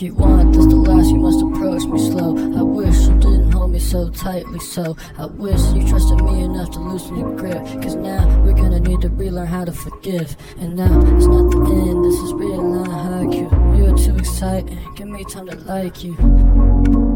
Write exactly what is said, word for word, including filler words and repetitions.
you want this to last, you must approach me slow. I wish you didn't hold me so tightly, so I wish you trusted me enough to loosen your grip. Cause now we're gonna need to relearn how to forgive. And now it's not the end, this is real line haiku. You're too exciting, give me time to like you.